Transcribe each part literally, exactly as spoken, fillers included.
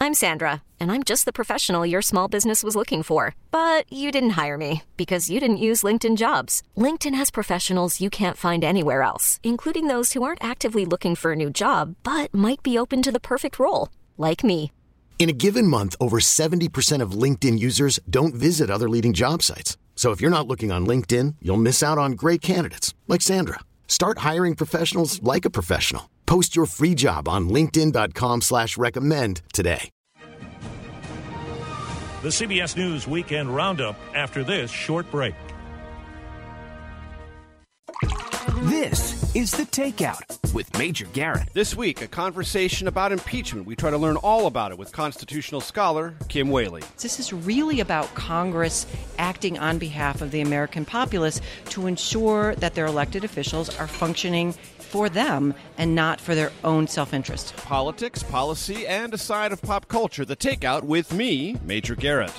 I'm Sandra, and I'm just the professional your small business was looking for. But you didn't hire me because you didn't use LinkedIn Jobs. LinkedIn has professionals you can't find anywhere else, including those who aren't actively looking for a new job, but might be open to the perfect role, like me. In a given month, over seventy percent of LinkedIn users don't visit other leading job sites. So if you're not looking on LinkedIn, you'll miss out on great candidates like Sandra. Start hiring professionals like a professional. Post your free job on linkedin dot com slash recommend today. The C B S News Weekend Roundup after this short break. This is The Takeout with Major Garrett. This week, a conversation about impeachment. We try to learn all about it with constitutional scholar Kim Whaley. This is really about Congress acting on behalf of the American populace to ensure that their elected officials are functioning for them and not for their own self-interest. Politics, policy, and a side of pop culture. The Takeout with me, Major Garrett.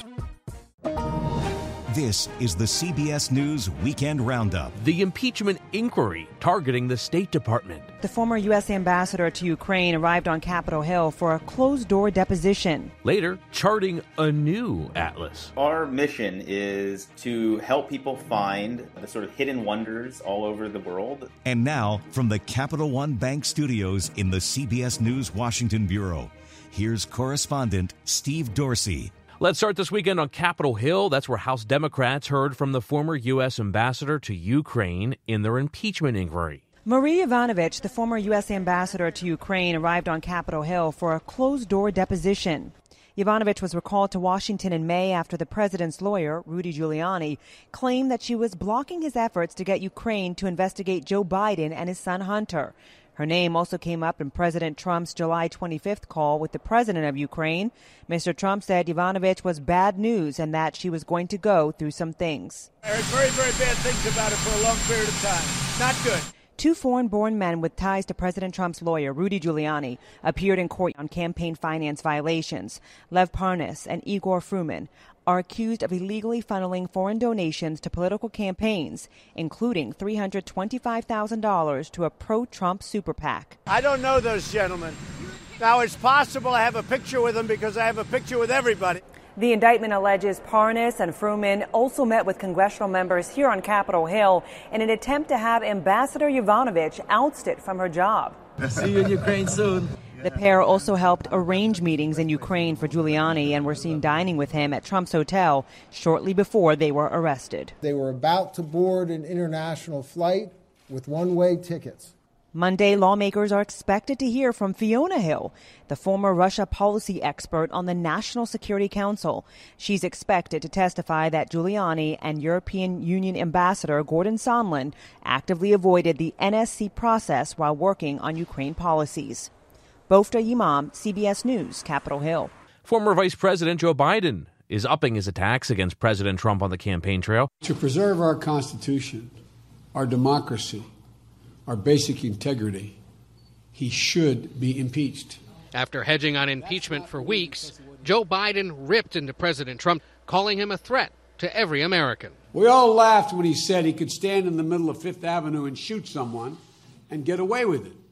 This is the C B S News Weekend Roundup. The impeachment inquiry targeting the State Department. The former U S ambassador to Ukraine arrived on Capitol Hill for a closed-door deposition. Later, charting a new atlas. Our mission is to help people find the sort of hidden wonders all over the world. And now, from the Capital One Bank studios in the C B S News Washington Bureau, here's correspondent Steve Dorsey. Let's start this weekend on Capitol Hill. That's where House Democrats heard from the former U S ambassador to Ukraine in their impeachment inquiry. Marie Yovanovitch, the former U S ambassador to Ukraine, arrived on Capitol Hill for a closed-door deposition. Yovanovitch was recalled to Washington in May after the president's lawyer, Rudy Giuliani, claimed that she was blocking his efforts to get Ukraine to investigate Joe Biden and his son Hunter. Her name also came up in President Trump's July twenty-fifth call with the president of Ukraine. Mister Trump said Yovanovitch was bad news and that she was going to go through some things. I heard very, very bad things about it for a long period of time. Not good. Two foreign-born men with ties to President Trump's lawyer, Rudy Giuliani, appeared in court on campaign finance violations. Lev Parnas and Igor Fruman are accused of illegally funneling foreign donations to political campaigns, including three hundred twenty-five thousand dollars to a pro-Trump super PAC. I don't know those gentlemen. Now, it's possible I have a picture with them because I have a picture with everybody. The indictment alleges Parnas and Fruman also met with congressional members here on Capitol Hill in an attempt to have Ambassador Yovanovitch ousted from her job. See you in Ukraine soon. The pair also helped arrange meetings in Ukraine for Giuliani and were seen dining with him at Trump's hotel shortly before they were arrested. They were about to board an international flight with one-way tickets. Monday, lawmakers are expected to hear from Fiona Hill, the former Russia policy expert on the National Security Council. She's expected to testify that Giuliani and European Union Ambassador Gordon Sondland actively avoided the N S C process while working on Ukraine policies. Bofta Yimam, C B S News, Capitol Hill. Former Vice President Joe Biden is upping his attacks against President Trump on the campaign trail. To preserve our Constitution, our democracy, our basic integrity, he should be impeached. After hedging on impeachment for weeks, Joe Biden ripped into President Trump, calling him a threat to every American. We all laughed when he said he could stand in the middle of Fifth Avenue and shoot someone and get away with it.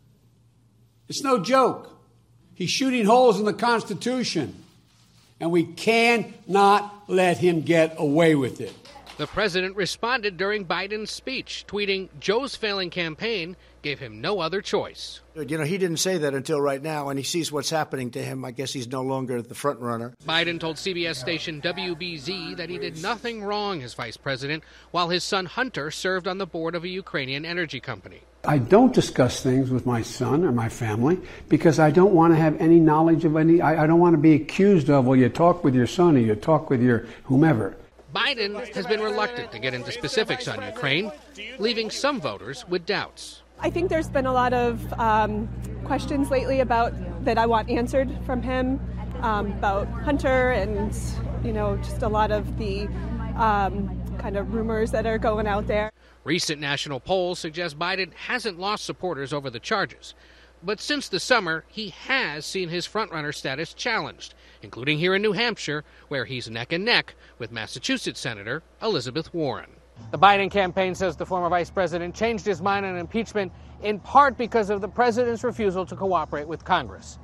It's no joke. He's shooting holes in the Constitution, and we cannot let him get away with it. The president responded during Biden's speech, tweeting, "Joe's failing campaign gave him no other choice." You know, he didn't say that until right now, and he sees what's happening to him. I guess he's no longer the front runner. Biden told C B S station W B Z that he did nothing wrong as vice president, while his son Hunter served on the board of a Ukrainian energy company. I don't discuss things with my son or my family because I don't want to have any knowledge of any, I, I don't want to be accused of, well, you talk with your son or you talk with your whomever. Biden has been reluctant to get into specifics on Ukraine, leaving some voters with doubts. I think there's been a lot of um, questions lately about that I want answered from him um, about Hunter and, you know, just a lot of the um, kind of rumors that are going out there. Recent national polls suggest Biden hasn't lost supporters over the charges. But since the summer, he has seen his frontrunner status challenged, including here in New Hampshire, where he's neck and neck with Massachusetts Senator Elizabeth Warren. The Biden campaign says the former vice president changed his mind on impeachment in part because of the president's refusal to cooperate with Congress.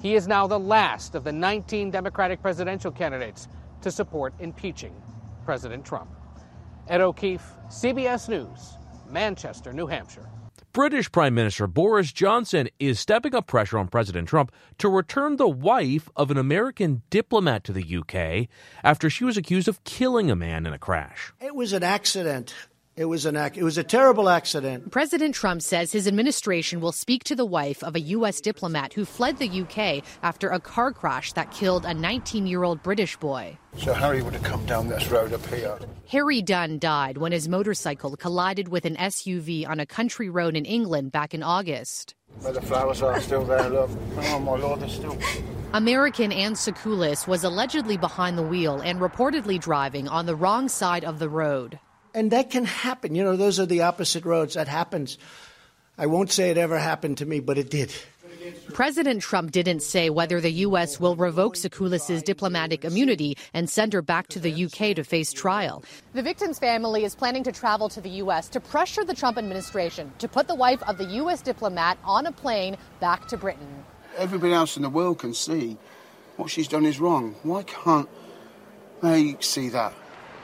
He is now the last of the nineteen Democratic presidential candidates to support impeaching President Trump. Ed O'Keefe, C B S News, Manchester, New Hampshire. British Prime Minister Boris Johnson is stepping up pressure on President Trump to return the wife of an American diplomat to the U K after she was accused of killing a man in a crash. It was an accident. It was an ac- It was a terrible accident. President Trump says his administration will speak to the wife of a U S diplomat who fled the U K after a car crash that killed a nineteen-year-old British boy. So Harry would have come down this road up here. Harry Dunn died when his motorcycle collided with an S U V on a country road in England back in August. Where the flowers are still there, look. Oh, my Lord, they're still... American Ann Sekulis was allegedly behind the wheel and reportedly driving on the wrong side of the road. And that can happen. You know, those are the opposite roads. That happens. I won't say it ever happened to me, but it did. President Trump didn't say whether the U S will revoke Sekulis's diplomatic immunity and send her back to the U K to face trial. The victim's family is planning to travel to the U S to pressure the Trump administration to put the wife of the U S diplomat on a plane back to Britain. Everybody else in the world can see what she's done is wrong. Why can't they see that?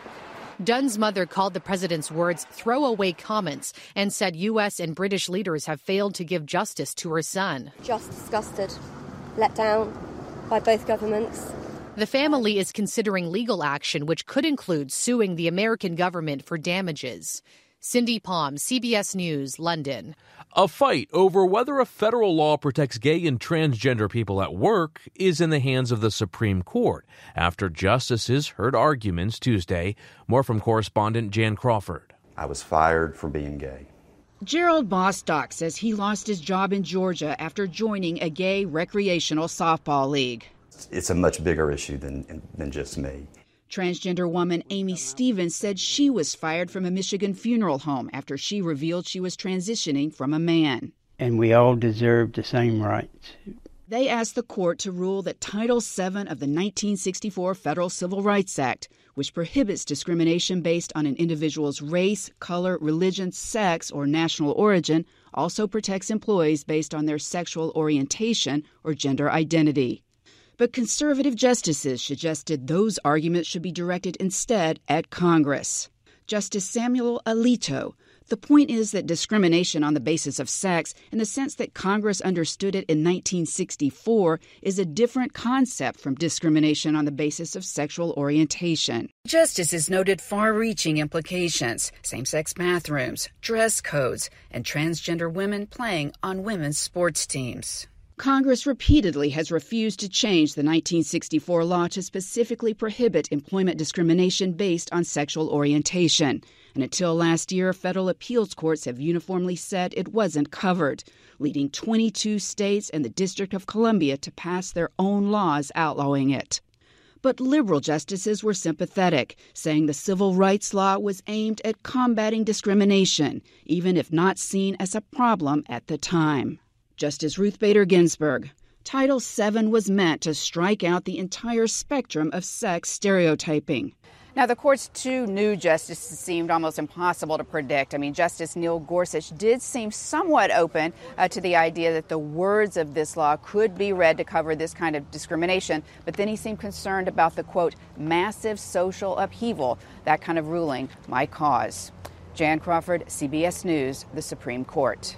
Dunn's mother called the president's words throwaway comments and said U S and British leaders have failed to give justice to her son. Just disgusted, let down by both governments. The family is considering legal action, which could include suing the American government for damages. Cindy Palm, C B S News, London. A fight over whether a federal law protects gay and transgender people at work is in the hands of the Supreme Court after justices heard arguments Tuesday. More from correspondent Jan Crawford. I was fired for being gay. Gerald Bostock says he lost his job in Georgia after joining a gay recreational softball league. It's a much bigger issue than, than just me. Transgender woman Amy Stevens said she was fired from a Michigan funeral home after she revealed she was transitioning from a man. And we all deserve the same rights. They asked the court to rule that Title seven of the nineteen sixty-four Federal Civil Rights Act, which prohibits discrimination based on an individual's race, color, religion, sex, or national origin, also protects employees based on their sexual orientation or gender identity. But conservative justices suggested those arguments should be directed instead at Congress. Justice Samuel Alito, the point is that discrimination on the basis of sex, in the sense that Congress understood it in nineteen sixty-four, is a different concept from discrimination on the basis of sexual orientation. Justices noted far-reaching implications, same-sex bathrooms, dress codes, and transgender women playing on women's sports teams. Congress repeatedly has refused to change the nineteen sixty-four law to specifically prohibit employment discrimination based on sexual orientation. And until last year, federal appeals courts have uniformly said it wasn't covered, leading twenty-two states and the District of Columbia to pass their own laws outlawing it. But liberal justices were sympathetic, saying the civil rights law was aimed at combating discrimination, even if not seen as a problem at the time. Justice Ruth Bader Ginsburg, Title seven was meant to strike out the entire spectrum of sex stereotyping. Now, the court's two new justices seemed almost impossible to predict. I mean, Justice Neil Gorsuch did seem somewhat open uh, to the idea that the words of this law could be read to cover this kind of discrimination, but then he seemed concerned about the, quote, massive social upheaval that kind of ruling might cause. Jan Crawford, C B S News, the Supreme Court.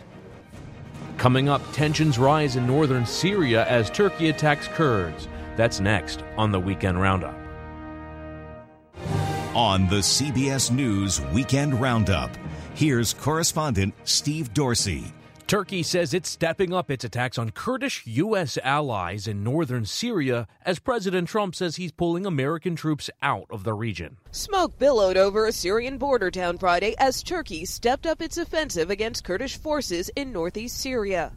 Coming up, tensions rise in northern Syria as Turkey attacks Kurds. That's next on the Weekend Roundup. On the C B S News Weekend Roundup, here's correspondent Steve Dorsey. Turkey says it's stepping up its attacks on Kurdish U S allies in northern Syria as President Trump says he's pulling American troops out of the region. Smoke billowed over a Syrian border town Friday as Turkey stepped up its offensive against Kurdish forces in northeast Syria.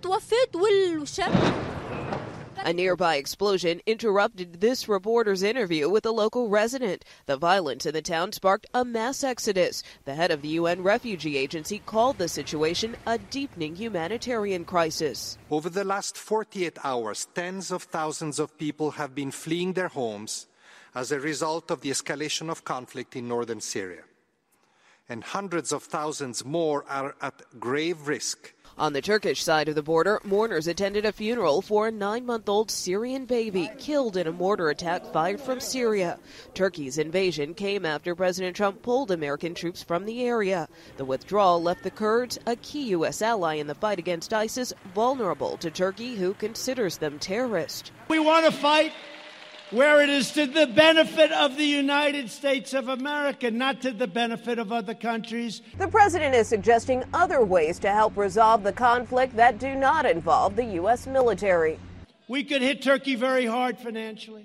A nearby explosion interrupted this reporter's interview with a local resident. The violence in the town sparked a mass exodus. The head of the U N Refugee Agency called the situation a deepening humanitarian crisis. Over the last forty-eight hours, tens of thousands of people have been fleeing their homes as a result of the escalation of conflict in northern Syria. And hundreds of thousands more are at grave risk. On the Turkish side of the border, mourners attended a funeral for a nine-month-old Syrian baby killed in a mortar attack fired from Syria. Turkey's invasion came after President Trump pulled American troops from the area. The withdrawal left the Kurds, a key U S ally in the fight against ISIS, vulnerable to Turkey, who considers them terrorists. We want to fight where it is to the benefit of the United States of America, not to the benefit of other countries. The president is suggesting other ways to help resolve the conflict that do not involve the U S military. We could hit Turkey very hard financially,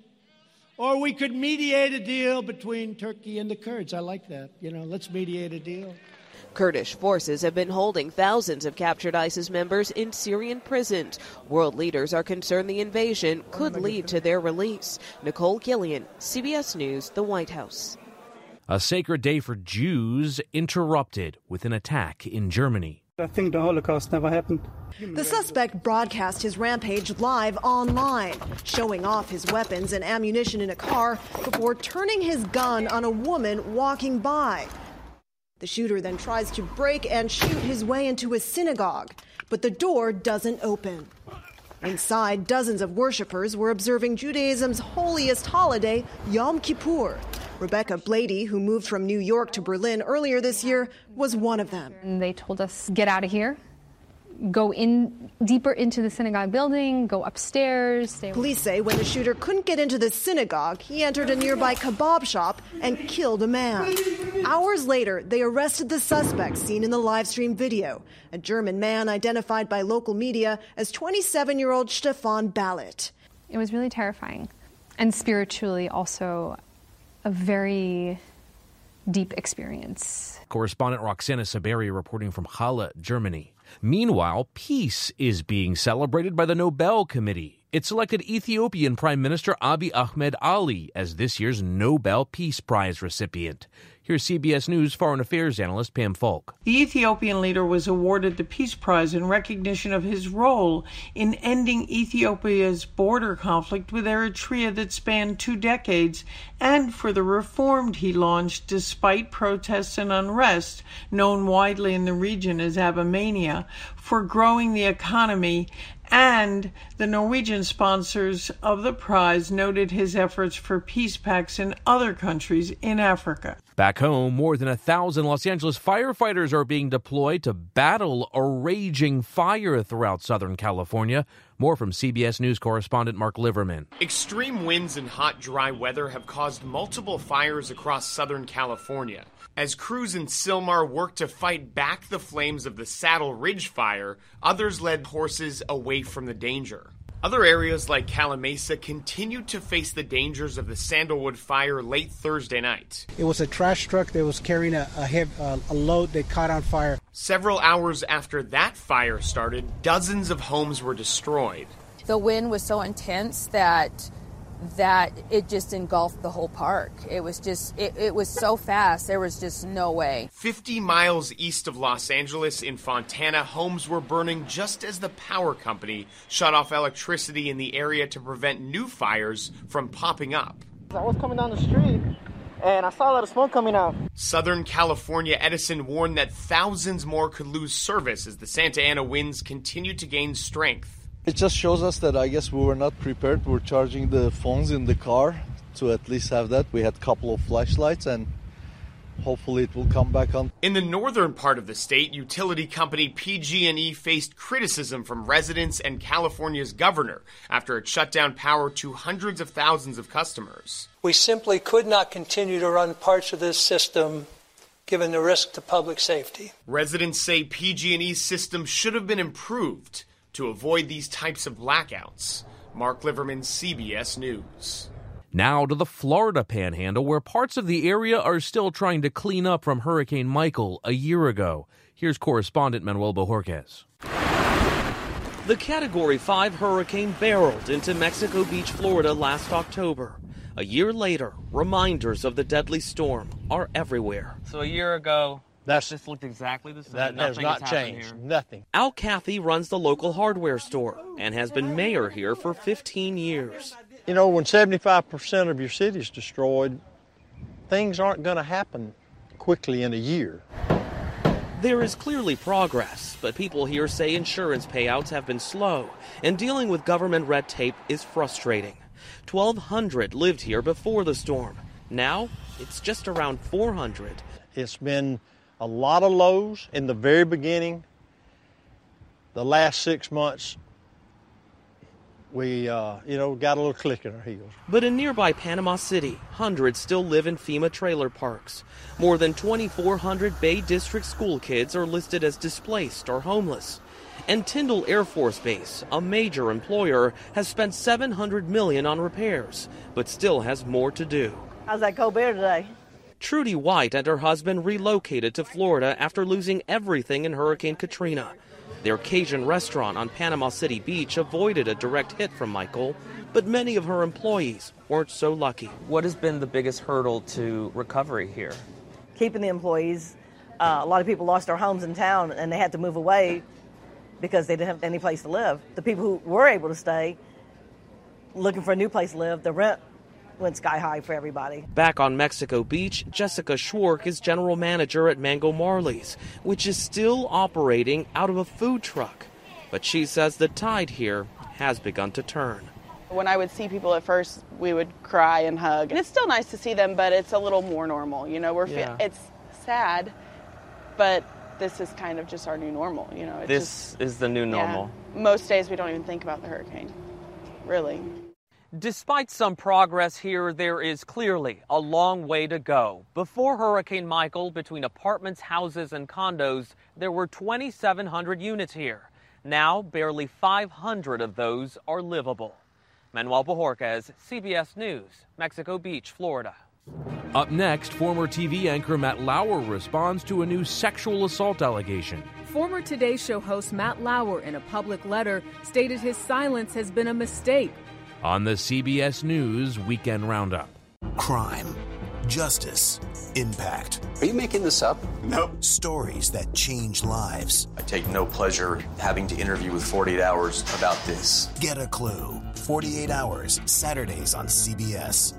or we could mediate a deal between Turkey and the Kurds. I like that. You know, let's mediate a deal. Kurdish forces have been holding thousands of captured ISIS members in Syrian prisons. World leaders are concerned the invasion could lead to their release. Nicole Gillian, C B S News, the White House. A sacred day for Jews interrupted with an attack in Germany. I think the Holocaust never happened. The suspect broadcast his rampage live online, showing off his weapons and ammunition in a car before turning his gun on a woman walking by. The shooter then tries to break and shoot his way into a synagogue, but the door doesn't open. Inside, dozens of worshipers were observing Judaism's holiest holiday, Yom Kippur. Rebecca Blady, who moved from New York to Berlin earlier this year, was one of them. And they told us, get out of here. Go in deeper into the synagogue building, go upstairs. Stay Police say when the shooter couldn't get into the synagogue, he entered a nearby kebab shop and killed a man. Hours later, they arrested the suspect seen in the live stream video, a German man identified by local media as twenty-seven-year-old Stefan Ballet. It was really terrifying, and spiritually also a very deep experience. Correspondent Roxana Saberi reporting from Halle, Germany. Meanwhile, peace is being celebrated by the Nobel Committee. It selected Ethiopian Prime Minister Abiy Ahmed Ali as this year's Nobel Peace Prize recipient. Here's C B S News foreign affairs analyst Pam Falk. The Ethiopian leader was awarded the Peace Prize in recognition of his role in ending Ethiopia's border conflict with Eritrea that spanned two decades, and for the reform he launched despite protests and unrest, known widely in the region as Abomania, for growing the economy. And the Norwegian sponsors of the prize noted his efforts for peace pacts in other countries in Africa. Back home, more than a thousand Los Angeles firefighters are being deployed to battle a raging fire throughout Southern California. More from C B S News correspondent Mark Liverman. Extreme winds and hot, dry weather have caused multiple fires across Southern California. As crews in Sylmar worked to fight back the flames of the Saddle Ridge fire, others led horses away from the danger. Other areas like Calimesa continued to face the dangers of the Sandalwood fire late Thursday night. It was a trash truck that was carrying a, a, heavy, uh, a load that caught on fire. Several hours after that fire started, dozens of homes were destroyed. The wind was so intense that that it just engulfed the whole park. It was just, it, it was so fast, there was just no way. fifty miles east of Los Angeles in Fontana, homes were burning just as the power company shut off electricity in the area to prevent new fires from popping up. I was coming down the street and I saw a lot of smoke coming out. Southern California Edison warned that thousands more could lose service as the Santa Ana winds continue to gain strength. It just shows us that I guess we were not prepared. We're charging the phones in the car to at least have that. We had a couple of flashlights and hopefully it will come back on. In the northern part of the state, utility company P G and E faced criticism from residents and California's governor after it shut down power to hundreds of thousands of customers. We simply could not continue to run parts of this system given the risk to public safety. Residents say P G and E's system should have been improved to avoid these types of blackouts. Mark Liverman, C B S News. Now to the Florida Panhandle, where parts of the area are still trying to clean up from Hurricane Michael a year ago. Here's correspondent Manuel Bojorquez. The Category five hurricane barreled into Mexico Beach, Florida last October. A year later, reminders of the deadly storm are everywhere. So a year ago, That's, this looked exactly the same. That Nothing has not has changed. Here. Nothing. Al Cathy runs the local hardware store and has been mayor here for fifteen years. You know, when seventy-five percent of your city is destroyed, things aren't going to happen quickly in a year. There is clearly progress, but people here say insurance payouts have been slow, and dealing with government red tape is frustrating. twelve hundred lived here before the storm. Now, it's just around four hundred. It's been a lot of lows in the very beginning. The last six months, we, uh, you know, got a little click in our heels. But in nearby Panama City, hundreds still live in FEMA trailer parks. More than twenty-four hundred Bay District school kids are listed as displaced or homeless. And Tyndall Air Force Base, a major employer, has spent seven hundred million dollars on repairs, but still has more to do. How's that cold beer today? Trudy White and her husband relocated to Florida after losing everything in Hurricane Katrina. Their Cajun restaurant on Panama City Beach avoided a direct hit from Michael, but many of her employees weren't so lucky. What has been the biggest hurdle to recovery here? Keeping the employees. Uh, a lot of people lost their homes in town and they had to move away because they didn't have any place to live. The people who were able to stay, looking for a new place to live, the rent went sky high for everybody. Back on Mexico Beach, Jessica Schwark is general manager at Mango Marley's, which is still operating out of a food truck. But she says the tide here has begun to turn. When I would see people at first, we would cry and hug. And it's still nice to see them, but it's a little more normal. You know, we're Yeah. it's sad, but this is kind of just our new normal. You know, it's This just, is the new normal. Yeah. Most days we don't even think about the hurricane, really. Despite some progress here, there is clearly a long way to go. Before Hurricane Michael, between apartments, houses, and condos, there were twenty-seven hundred units here. Now, barely five hundred of those are livable. Manuel Bojorquez, C B S News, Mexico Beach, Florida. Up next, former T V anchor Matt Lauer responds to a new sexual assault allegation. Former Today Show host Matt Lauer, in a public letter, stated his silence has been a mistake. On the C B S News Weekend Roundup. Crime, justice, impact. Are you making this up? No. Stories that change lives. I take no pleasure having to interview with forty-eight hours about this. Get a clue. forty-eight hours, Saturdays on C B S.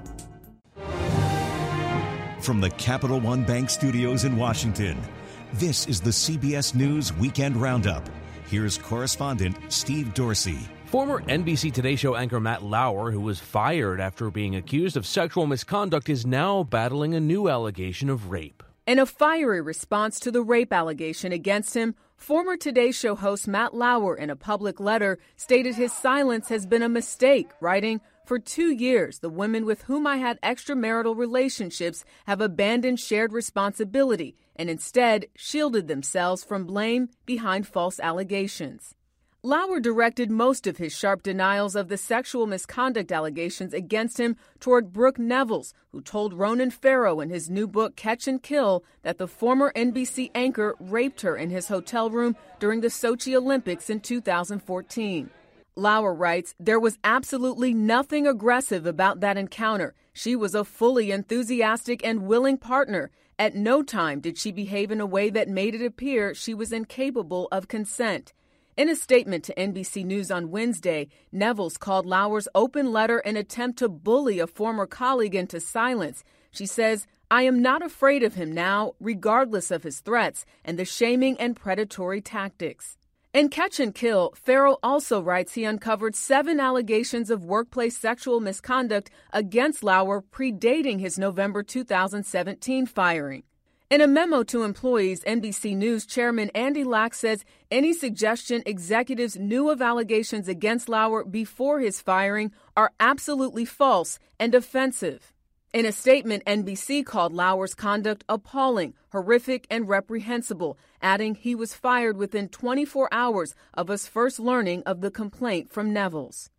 From the Capital One Bank Studios in Washington, this is the C B S News Weekend Roundup. Here's correspondent Steve Dorsey. Former N B C Today Show anchor Matt Lauer, who was fired after being accused of sexual misconduct, is now battling a new allegation of rape. In a fiery response to the rape allegation against him, former Today Show host Matt Lauer, in a public letter, stated his silence has been a mistake, writing, "For two years, the women with whom I had extramarital relationships have abandoned shared responsibility and instead shielded themselves from blame behind false allegations." Lauer directed most of his sharp denials of the sexual misconduct allegations against him toward Brooke Nevels, who told Ronan Farrow in his new book Catch and Kill that the former N B C anchor raped her in his hotel room during the Sochi Olympics in two thousand fourteen. Lauer writes, "There was absolutely nothing aggressive about that encounter. She was a fully enthusiastic and willing partner. At no time did she behave in a way that made it appear she was incapable of consent." In a statement to N B C News on Wednesday, Nevels called Lauer's open letter an attempt to bully a former colleague into silence. She says, "I am not afraid of him now, regardless of his threats and the shaming and predatory tactics." In Catch and Kill, Farrow also writes he uncovered seven allegations of workplace sexual misconduct against Lauer predating his November two thousand seventeen firing. In a memo to employees, N B C News chairman Andy Lack says any suggestion executives knew of allegations against Lauer before his firing are absolutely false and offensive. In a statement, N B C called Lauer's conduct appalling, horrific, and reprehensible, adding he was fired within twenty-four hours of us first learning of the complaint from Nevels.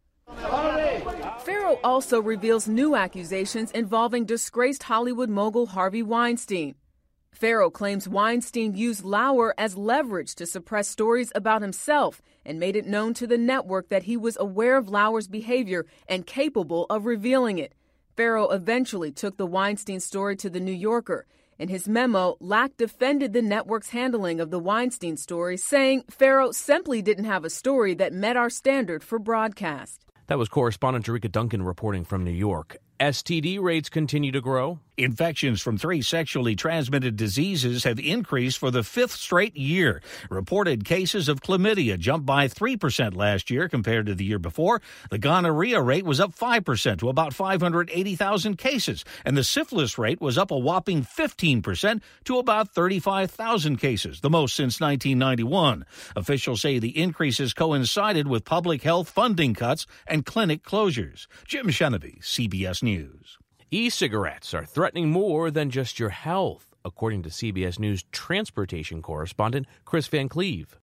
Farrow also reveals new accusations involving disgraced Hollywood mogul Harvey Weinstein. Farrow claims Weinstein used Lauer as leverage to suppress stories about himself and made it known to the network that he was aware of Lauer's behavior and capable of revealing it. Farrow eventually took the Weinstein story to The New Yorker. In his memo, Lack defended the network's handling of the Weinstein story, saying Farrow simply didn't have a story that met our standard for broadcast. That was correspondent Jerika Duncan reporting from New York. S T D rates continue to grow. Infections from three sexually transmitted diseases have increased for the fifth straight year. Reported cases of chlamydia jumped by three percent last year compared to the year before. The gonorrhea rate was up five percent to about five hundred eighty thousand cases, and the syphilis rate was up a whopping fifteen percent to about thirty-five thousand cases, the most since nineteen ninety-one. Officials say the increases coincided with public health funding cuts and clinic closures. Jim Shenevy, C B S News. E-cigarettes are threatening more than just your health, according to C B S News transportation correspondent Chris Van Cleve.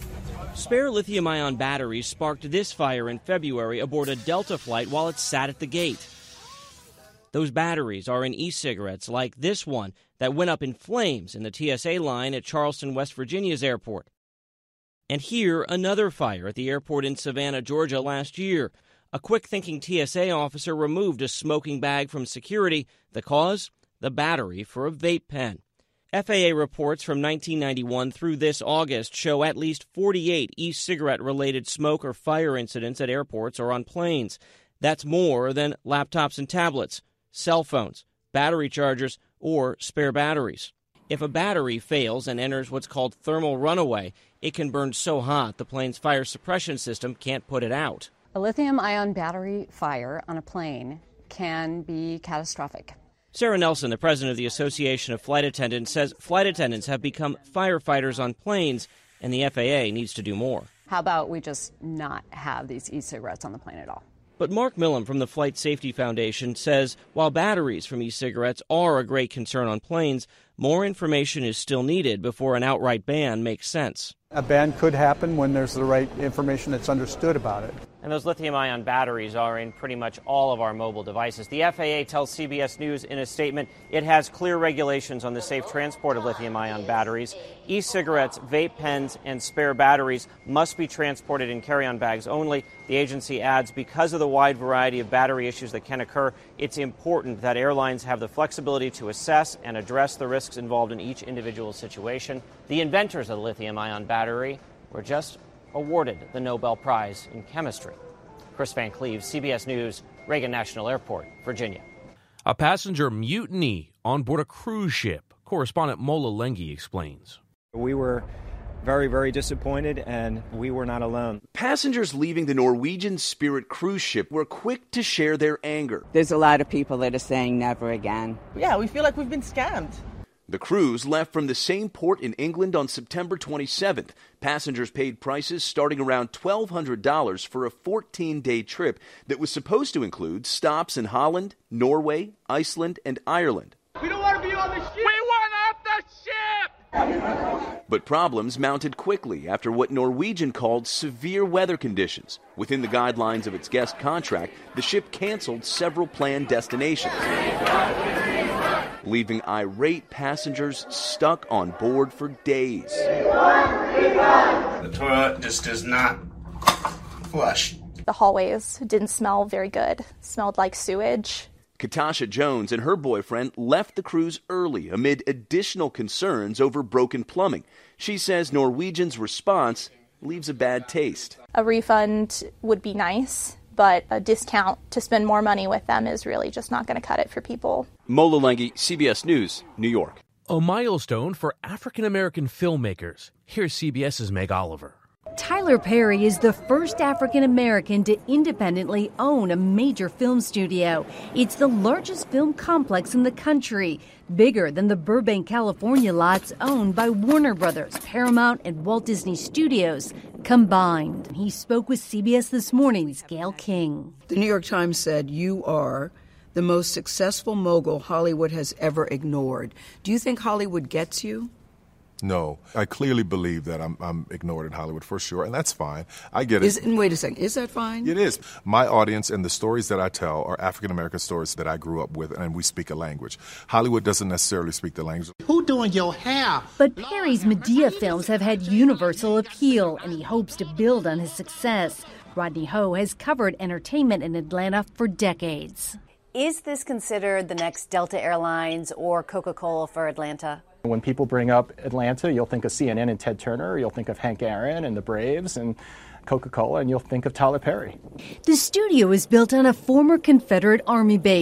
Spare lithium-ion batteries sparked this fire in February aboard a Delta flight while it sat at the gate. Those batteries are in e-cigarettes like this one that went up in flames in the T S A line at Charleston, West Virginia's airport. And here, another fire at the airport in Savannah, Georgia last year. A quick-thinking T S A officer removed a smoking bag from security. The cause? The battery for a vape pen. F A A reports from nineteen ninety-one through this August show at least forty-eight e-cigarette-related smoke or fire incidents at airports or on planes. That's more than laptops and tablets, cell phones, battery chargers, or spare batteries. If a battery fails and enters what's called thermal runaway, it can burn so hot the plane's fire suppression system can't put it out. A lithium-ion battery fire on a plane can be catastrophic. Sarah Nelson, the president of the Association of Flight Attendants, says flight attendants have become firefighters on planes, and the F A A needs to do more. How about we just not have these e-cigarettes on the plane at all? But Mark Millam from the Flight Safety Foundation says while batteries from e-cigarettes are a great concern on planes, more information is still needed before an outright ban makes sense. A ban could happen when there's the right information that's understood about it. And those lithium-ion batteries are in pretty much all of our mobile devices. The F A A tells C B S News in a statement it has clear regulations on the safe transport of lithium-ion batteries. E-cigarettes, vape pens, and spare batteries must be transported in carry-on bags only. The agency adds because of the wide variety of battery issues that can occur, it's important that airlines have the flexibility to assess and address the risks involved in each individual situation. The inventors of the lithium-ion battery were just awarded the Nobel Prize in Chemistry. Chris Van Cleve, C B S News, Reagan National Airport, Virginia. A passenger mutiny on board a cruise ship. Correspondent Mola Lenghi explains. We were very, very disappointed, and we were not alone. Passengers leaving the Norwegian Spirit cruise ship were quick to share their anger. There's a lot of people that are saying never again. Yeah, we feel like we've been scammed. The cruise left from the same port in England on September twenty-seventh. Passengers paid prices starting around twelve hundred dollars for a fourteen-day trip that was supposed to include stops in Holland, Norway, Iceland, and Ireland. We don't want to be on the ship! We want off the ship! But problems mounted quickly after what Norwegian called severe weather conditions. Within the guidelines of its guest contract, the ship canceled several planned destinations, leaving irate passengers stuck on board for days. The toilet just does not flush. The hallways didn't smell very good. It smelled like sewage. Katasha Jones and her boyfriend left the cruise early amid additional concerns over broken plumbing. She says Norwegian's response leaves a bad taste. A refund would be nice, but a discount to spend more money with them is really just not going to cut it for people. Mola Lenghi, C B S News, New York. A milestone for African-American filmmakers. Here's CBS's Meg Oliver. Tyler Perry is the first African-American to independently own a major film studio. It's the largest film complex in the country, bigger than the Burbank, California lots owned by Warner Brothers, Paramount, and Walt Disney Studios combined. He spoke with C B S This Morning's Gayle King. The New York Times said, "You are the most successful mogul Hollywood has ever ignored." Do you think Hollywood gets you? No, I clearly believe that I'm, I'm ignored in Hollywood for sure, and that's fine. I get it. Is, and wait a second, is that fine? It is. My audience and the stories that I tell are African-American stories that I grew up with, and we speak a language. Hollywood doesn't necessarily speak the language. Who doing your hair? But Perry's Medea films have had universal appeal, and he hopes to build on his success. Rodney Ho has covered entertainment in Atlanta for decades. Is this considered the next Delta Airlines or Coca-Cola for Atlanta? When people bring up Atlanta, you'll think of C N N and Ted Turner, you'll think of Hank Aaron and the Braves and Coca-Cola, and you'll think of Tyler Perry. The studio is built on a former Confederate Army base.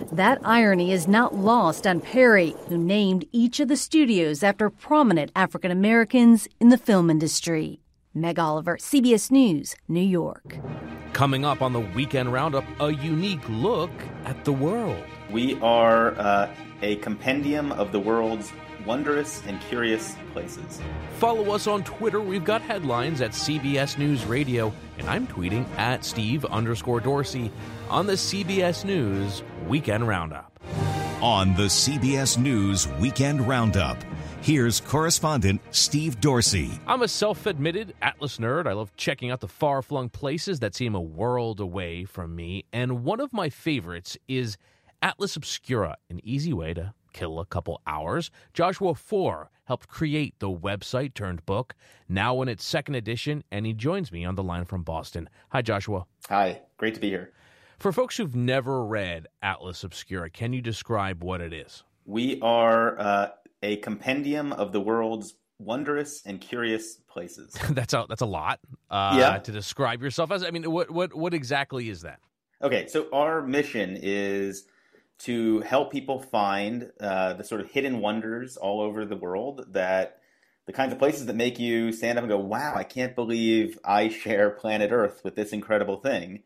That irony is not lost on Perry, who named each of the studios after prominent African Americans in the film industry. Meg Oliver, C B S News, New York. Coming up on the Weekend Roundup, a unique look at the world. We are uh, a compendium of the world's wondrous and curious places. Follow us on Twitter. We've got headlines at C B S News Radio, and I'm tweeting at Steve underscore Dorsey on the C B S News Weekend Roundup. On the C B S News Weekend Roundup, here's correspondent Steve Dorsey. I'm a self-admitted Atlas nerd. I love checking out the far-flung places that seem a world away from me, and one of my favorites is Atlas Obscura, an easy way to kill a couple hours. Joshua Foer helped create the website turned book, now in its second edition, and he joins me on the line from Boston. Hi, Joshua. Hi, great to be here. For folks who've never read Atlas Obscura, can you describe what it is? We are uh, a compendium of the world's wondrous and curious places. that's a that's a lot uh, yeah. to describe yourself as. I mean, what what what exactly is that? Okay, so our mission is to help people find uh, the sort of hidden wonders all over the world, that the kinds of places that make you stand up and go, wow, I can't believe I share planet Earth with this incredible thing.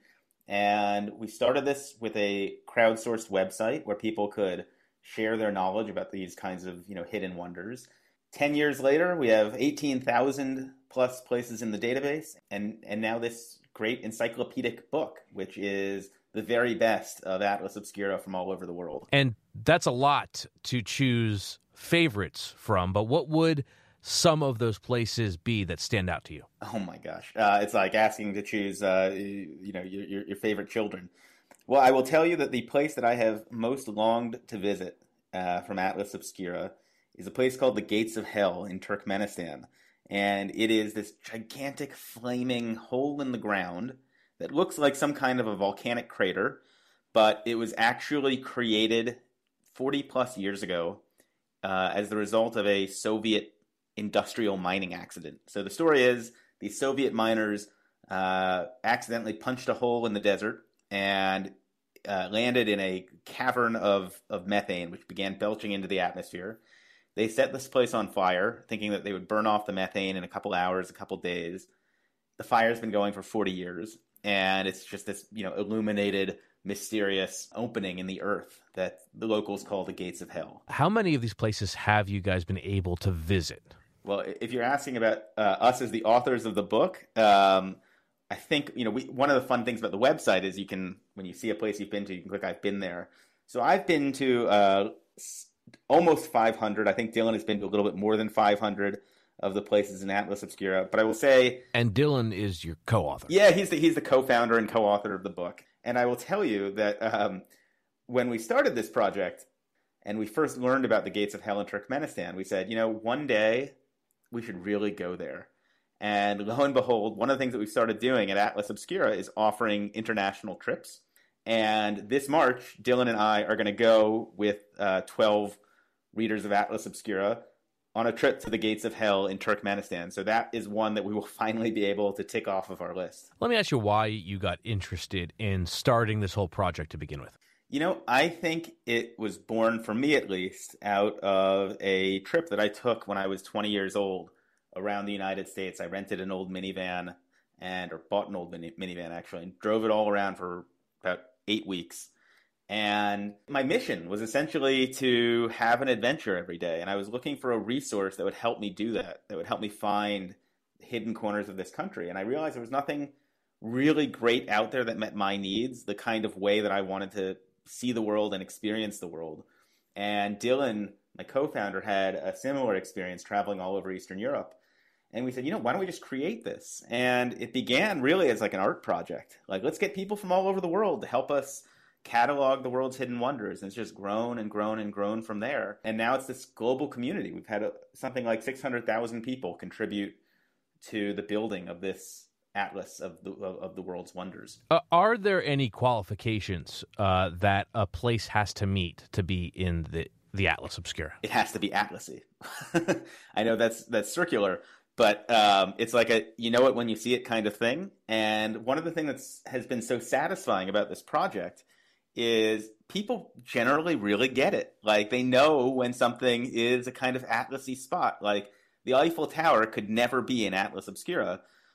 And we started this with a crowdsourced website where people could share their knowledge about these kinds of, you know, hidden wonders. Ten years later, we have eighteen thousand plus places in the database, and, and now this great encyclopedic book, which is the very best of Atlas Obscura from all over the world. And that's a lot to choose favorites from, but what would some of those places be that stand out to you? Oh my gosh. Uh, it's like asking to choose, uh, you know, your, your favorite children. Well, I will tell you that the place that I have most longed to visit uh, from Atlas Obscura is a place called the Gates of Hell in Turkmenistan. And it is this gigantic flaming hole in the ground that looks like some kind of a volcanic crater, but it was actually created forty plus years ago uh, as the result of a Soviet industrial mining accident. So the story is these Soviet miners uh, accidentally punched a hole in the desert and uh, landed in a cavern of, of methane, which began belching into the atmosphere. They set this place on fire, thinking that they would burn off the methane in a couple hours, a couple days. The fire's been going for forty years, and it's just this, you know, illuminated, mysterious opening in the earth that the locals call the Gates of Hell. How many of these places have you guys been able to visit? Well, if you're asking about uh, us as the authors of the book, um, I think, you know, we, one of the fun things about the website is you can, when you see a place you've been to, you can click, I've been there. So I've been to uh, almost five hundred. I think Dylan has been to a little bit more than five hundred of the places in Atlas Obscura. But I will say... And Dylan is your co-author. Yeah, he's the, he's the co-founder and co-author of the book. And I will tell you that um, when we started this project and we first learned about the Gates of Hell in Turkmenistan, we said, you know, one day we should really go there. And lo and behold, one of the things that we started doing at Atlas Obscura is offering international trips. And this March, Dylan and I are going to go with uh, twelve readers of Atlas Obscura on a trip to the Gates of Hell in Turkmenistan. So that is one that we will finally be able to tick off of our list. Let me ask you why you got interested in starting this whole project to begin with. You know, I think it was born, for me at least, out of a trip that I took when I was twenty years old around the United States. I rented an old minivan, and or bought an old mini, minivan, actually, and drove it all around for about eight weeks. And my mission was essentially to have an adventure every day. And I was looking for a resource that would help me do that, that would help me find hidden corners of this country. And I realized there was nothing really great out there that met my needs, the kind of way that I wanted to see the world and experience the world. And Dylan, my co-founder, had a similar experience traveling all over Eastern Europe. And we said, you know, why don't we just create this? And it began really as like an art project. Like, let's get people from all over the world to help us catalog the world's hidden wonders. And it's just grown and grown and grown from there. And now it's this global community. We've had a, something like six hundred thousand people contribute to the building of this atlas of the of the world's wonders. Uh, are there any qualifications uh, that a place has to meet to be in the, the Atlas Obscura? It has to be Atlasy. I know that's that's circular, but um, it's like a you know it when you see it kind of thing. And one of the things that has been so satisfying about this project is people generally really get it. Like, they know when something is a kind of Atlas-y spot. Like, the Eiffel Tower could never be an Atlas Obscura,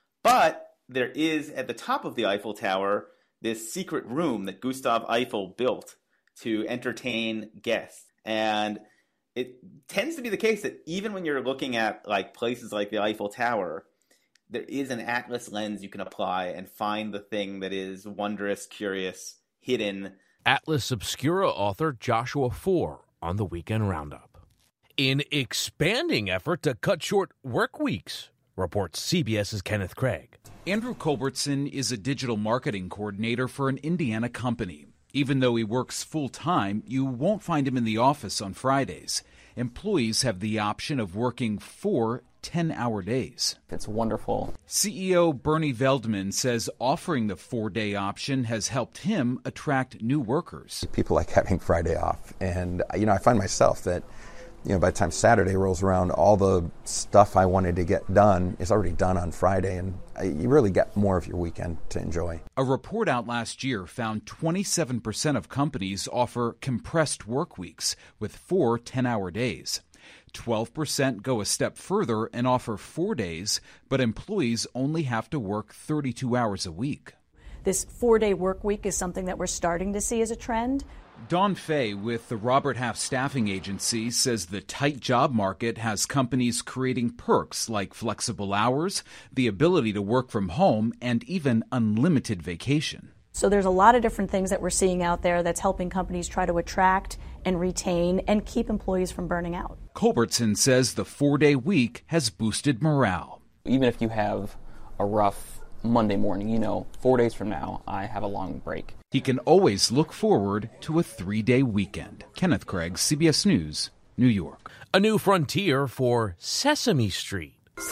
but there is at the top of the Eiffel Tower this secret room that Gustav Eiffel built to entertain guests. And it tends to be the case that even when you're looking at like places like the Eiffel Tower, there is an Atlas lens you can apply and find the thing that is wondrous, curious, hidden. Atlas Obscura author Joshua Foer on the Weekend Roundup. In expanding effort to cut short work weeks, reports CBS's Kenneth Craig. Andrew Culbertson is a digital marketing coordinator for an Indiana company. Even though he works full-time, you won't find him in the office on Fridays. Employees have the option of working four ten-hour days. It's wonderful. C E O Bernie Veldman says offering the four-day option has helped him attract new workers. People like having Friday off. And, you know, I find myself that, you know, by the time Saturday rolls around, all the stuff I wanted to get done is already done on Friday, and you really get more of your weekend to enjoy. A report out last year found twenty-seven percent of companies offer compressed work weeks with four ten-hour days. twelve percent go a step further and offer four days, but employees only have to work thirty-two hours a week. This four-day work week is something that we're starting to see as a trend. Dawn Fay with the Robert Half Staffing Agency says the tight job market has companies creating perks like flexible hours, the ability to work from home, and even unlimited vacation. So there's a lot of different things that we're seeing out there that's helping companies try to attract and retain and keep employees from burning out. Culbertson says the four-day week has boosted morale. Even if you have a rough Monday morning, you know, four days from now, I have a long break. He can always look forward to a three-day weekend. Kenneth Craig, C B S News, New York. A new frontier for Sesame Street.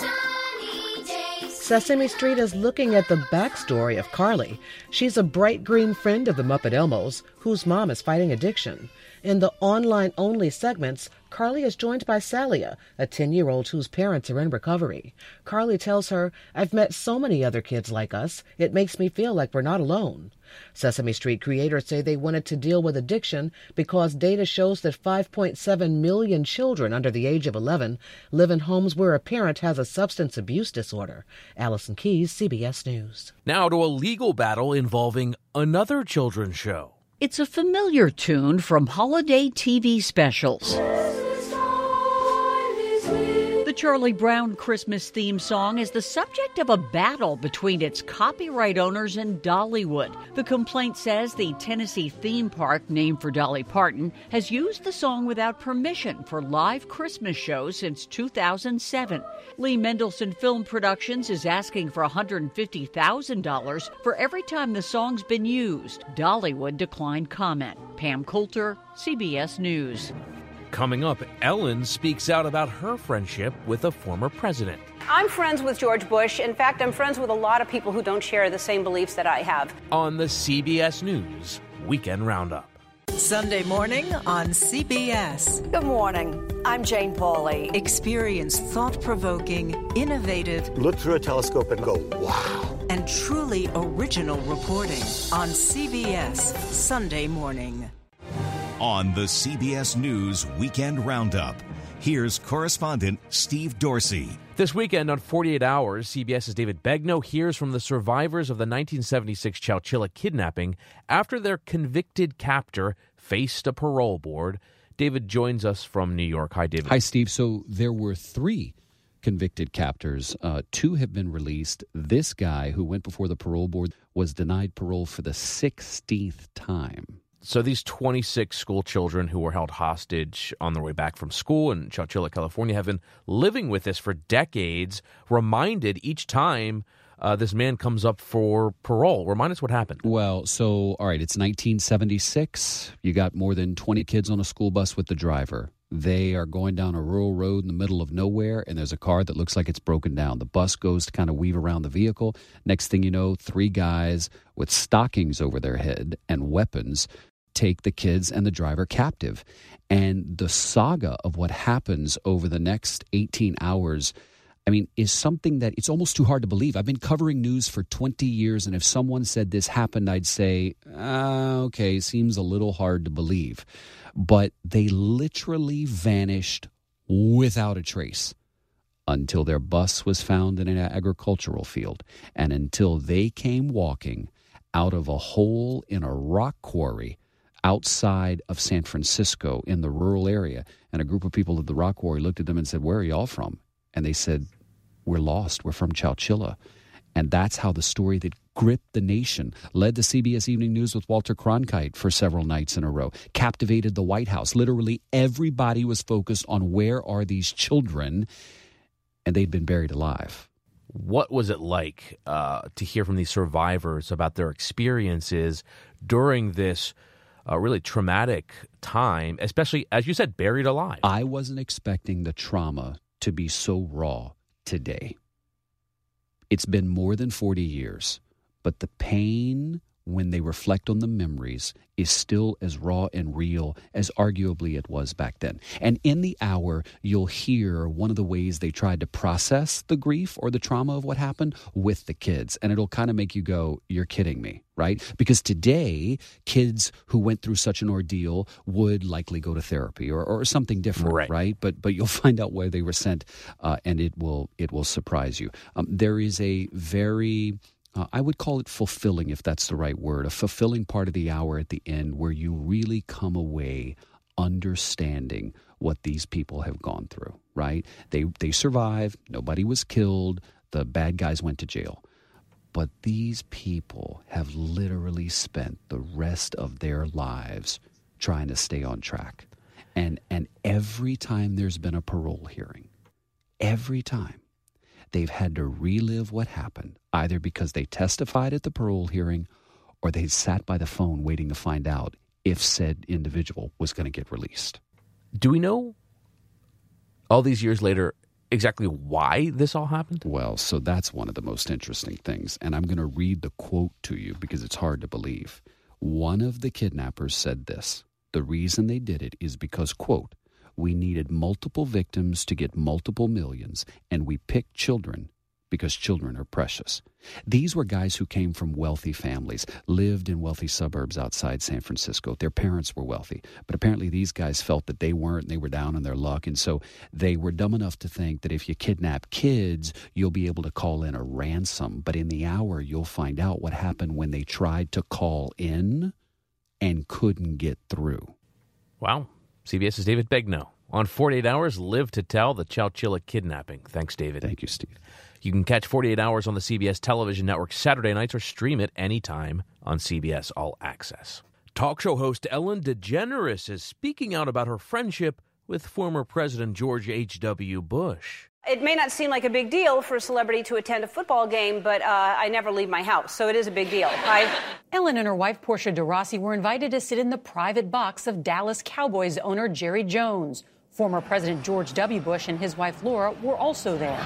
Sesame Street is looking at the backstory of Carly. She's a bright green friend of the Muppet Elmos, whose mom is fighting addiction. In the online-only segments, Carly is joined by Salia, a ten-year-old whose parents are in recovery. Carly tells her, "I've met so many other kids like us. It makes me feel like we're not alone." Sesame Street creators say they wanted to deal with addiction because data shows that five point seven million children under the age of eleven live in homes where a parent has a substance abuse disorder. Allison Keyes, C B S News. Now to a legal battle involving another children's show. It's a familiar tune from holiday T V specials. The Charlie Brown Christmas theme song is the subject of a battle between its copyright owners and Dollywood. The complaint says the Tennessee theme park, named for Dolly Parton, has used the song without permission for live Christmas shows since two thousand seven. Lee Mendelson Film Productions is asking for one hundred fifty thousand dollars for every time the song's been used. Dollywood declined comment. Pam Coulter, C B S News. Coming up, Ellen speaks out about her friendship with a former president. I'm friends with George Bush. In fact, I'm friends with a lot of people who don't share the same beliefs that I have. On the C B S News Weekend Roundup. Sunday morning on C B S. Good morning. I'm Jane Pauley. Experience thought-provoking, innovative... Look through a telescope and go, wow. ...and truly original reporting on C B S Sunday morning. On the C B S News Weekend Roundup, here's correspondent Steve Dorsey. This weekend on forty-eight hours, CBS's David Begnaud hears from the survivors of the nineteen seventy-six Chowchilla kidnapping after their convicted captor faced a parole board. David joins us from New York. Hi, David. Hi, Steve. So there were three convicted captors. Uh, two have been released. This guy who went before the parole board was denied parole for the sixteenth time. So these twenty-six school children who were held hostage on their way back from school in Chowchilla, California, have been living with this for decades, reminded each time uh, this man comes up for parole. Remind us what happened. Well, so, all right, it's nineteen seventy-six. You got more than twenty kids on a school bus with the driver. They are going down a rural road in the middle of nowhere, and there's a car that looks like it's broken down. The bus goes to kind of weave around the vehicle. Next thing you know, three guys with stockings over their head and weapons take the kids and the driver captive. And the saga of what happens over the next eighteen hours, I mean, is something that it's almost too hard to believe. I've been covering news for twenty years, and if someone said this happened, I'd say, ah, okay, seems a little hard to believe. But they literally vanished without a trace until their bus was found in an agricultural field, and until they came walking out of a hole in a rock quarry outside of San Francisco in the rural area. And a group of people at the rock quarry looked at them and said, "Where are y'all from?" And they said, "We're lost. We're from Chowchilla." And that's how the story that gripped the nation, led the C B S Evening News with Walter Cronkite for several nights in a row, captivated the White House. Literally everybody was focused on where are these children, and they'd been buried alive. What was it like uh, to hear from these survivors about their experiences during this uh, really traumatic time, especially, as you said, buried alive? I wasn't expecting the trauma to be so raw today. It's been more than forty years, but the pain, when they reflect on the memories, is still as raw and real as arguably it was back then. And in the hour, you'll hear one of the ways they tried to process the grief or the trauma of what happened with the kids. And it'll kind of make you go, you're kidding me, right? Because today, kids who went through such an ordeal would likely go to therapy or, or something different, right? right? But but you'll find out where they were sent, uh, and it will it will surprise you. Um, there is a very... Uh, I would call it fulfilling, if that's the right word, a fulfilling part of the hour at the end where you really come away understanding what these people have gone through, right? They they survived. Nobody was killed. The bad guys went to jail. But these people have literally spent the rest of their lives trying to stay on track. And and every time there's been a parole hearing, every time, they've had to relive what happened, either because they testified at the parole hearing or they sat by the phone waiting to find out if said individual was going to get released. Do we know, all these years later, exactly why this all happened? Well, so that's one of the most interesting things. And I'm going to read the quote to you because it's hard to believe. One of the kidnappers said this: the reason they did it is because, quote, "we needed multiple victims to get multiple millions, and we picked children because children are precious." These were guys who came from wealthy families, lived in wealthy suburbs outside San Francisco. Their parents were wealthy, but apparently these guys felt that they weren't, and they were down on their luck, and so they were dumb enough to think that if you kidnap kids, you'll be able to call in a ransom. But in the hour, you'll find out what happened when they tried to call in and couldn't get through. Wow. CBS's David Begnaud on forty-eight hours, live to tell the Chowchilla kidnapping. Thanks, David. Thank you, Steve. You can catch forty-eight hours on the C B S television network Saturday nights or stream it anytime on C B S All Access. Talk show host Ellen DeGeneres is speaking out about her friendship with former President George H W. Bush. It may not seem like a big deal for a celebrity to attend a football game, but uh, I never leave my house, so it is a big deal. I... Ellen and her wife, Portia de Rossi, were invited to sit in the private box of Dallas Cowboys owner Jerry Jones. Former President George W. Bush and his wife Laura were also there.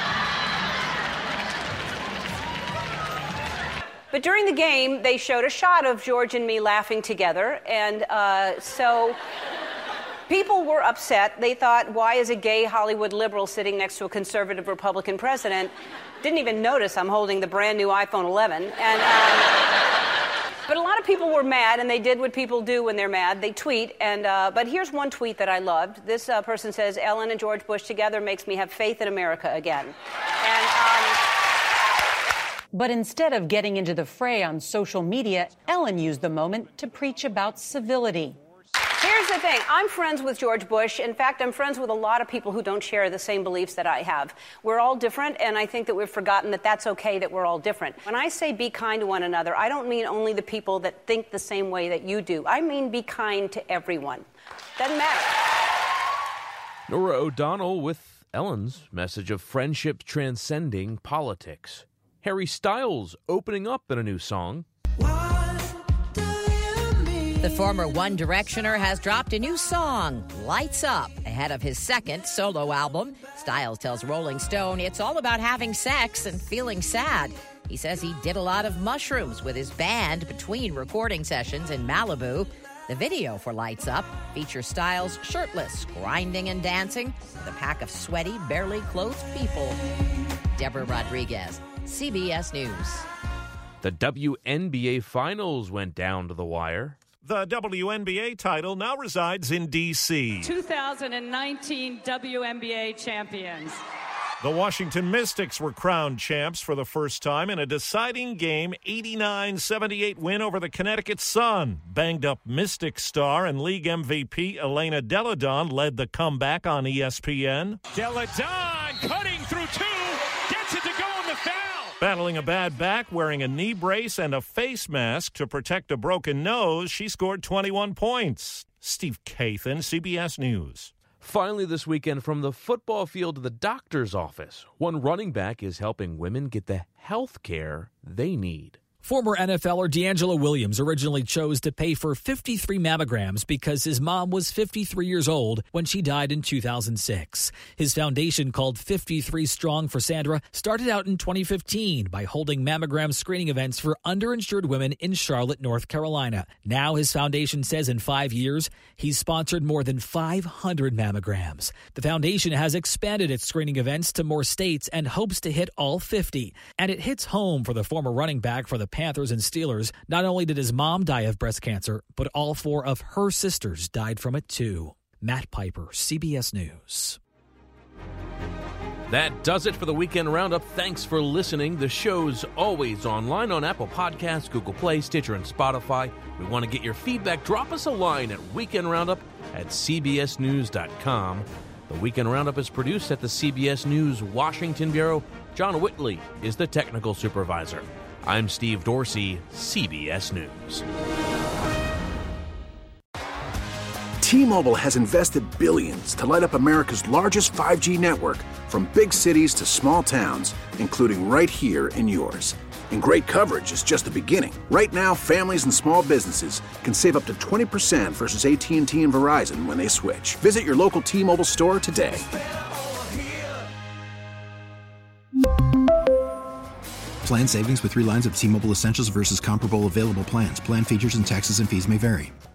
But during the game, they showed a shot of George and me laughing together, and uh, so... people were upset. They thought, why is a gay Hollywood liberal sitting next to a conservative Republican president? Didn't even notice I'm holding the brand new iPhone eleven. And, um, but a lot of people were mad, and they did what people do when they're mad. They tweet. And uh, but here's one tweet that I loved. This uh, person says, "Ellen and George Bush together makes me have faith in America again." And, um, but instead of getting into the fray on social media, Ellen used the moment to preach about civility. Here's the thing. I'm friends with George Bush. In fact, I'm friends with a lot of people who don't share the same beliefs that I have. We're all different, and I think that we've forgotten that that's okay, that we're all different. When I say be kind to one another, I don't mean only the people that think the same way that you do. I mean be kind to everyone. Doesn't matter. Norah O'Donnell with Ellen's message of friendship transcending politics. Harry Styles opening up in a new song. The former One Directioner has dropped a new song, Lights Up, ahead of his second solo album. Styles tells Rolling Stone it's all about having sex and feeling sad. He says he did a lot of mushrooms with his band between recording sessions in Malibu. The video for Lights Up features Styles shirtless, grinding and dancing with a pack of sweaty, barely clothed people. Deborah Rodriguez, C B S News. The W N B A Finals went down to the wire. The W N B A title now resides in D C two thousand nineteen W N B A champions. The Washington Mystics were crowned champs for the first time in a deciding game, eighty-nine seventy-eight win over the Connecticut Sun. Banged-up Mystic star and league M V P Elena Delle Donne led the comeback on E S P N. Delle Donne cutting through two, gets it to go on the foul. Battling a bad back, wearing a knee brace and a face mask to protect a broken nose, she scored twenty-one points. Steve Kathan, C B S News. Finally this weekend, from the football field to the doctor's office, one running back is helping women get the health care they need. Former N F L er DeAngelo Williams originally chose to pay for fifty-three mammograms because his mom was fifty-three years old when she died in two thousand six. His foundation, called fifty-three Strong for Sandra, started out in twenty fifteen by holding mammogram screening events for underinsured women in Charlotte, North Carolina. Now his foundation says in five years, he's sponsored more than five hundred mammograms. The foundation has expanded its screening events to more states and hopes to hit all fifty. And it hits home for the former running back for the Panthers and Steelers. Not only did his mom die of breast cancer, but all four of her sisters died from it too. Matt Piper, C B S News. That does it for the Weekend Roundup. Thanks for listening. The show's always online on Apple Podcasts, Google Play, Stitcher, and Spotify. We want to get your feedback. Drop us a line at weekend roundup at c b s news dot com. The Weekend Roundup is produced at the C B S News Washington Bureau. John Whitley is the technical supervisor. I'm Steve Dorsey, C B S News. T-Mobile has invested billions to light up America's largest five G network, from big cities to small towns, including right here in yours. And great coverage is just the beginning. Right now, families and small businesses can save up to twenty percent versus A T and T and Verizon when they switch. Visit your local T-Mobile store today. Plan savings with three lines of T-Mobile Essentials versus comparable available plans. Plan features and taxes and fees may vary.